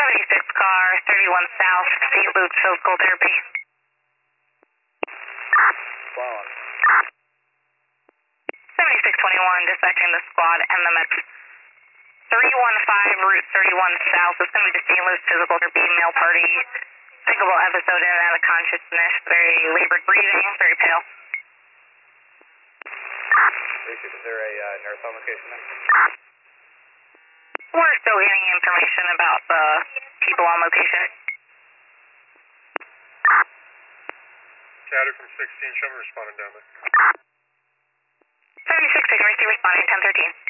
76 car, 31 South, St. Luke's Physical Therapy. Flowing. 7621, dispatching the squad and the med. 315 Route 31 South. It's going to be the St. Louis Physical Therapy male party. Thinkable episode in and out of consciousness. Very labored breathing, very pale. Is there a nurse on location then? We're still getting information about the people on location. Chatter from 16, show me responding down there. 76, I can receive responding 1013.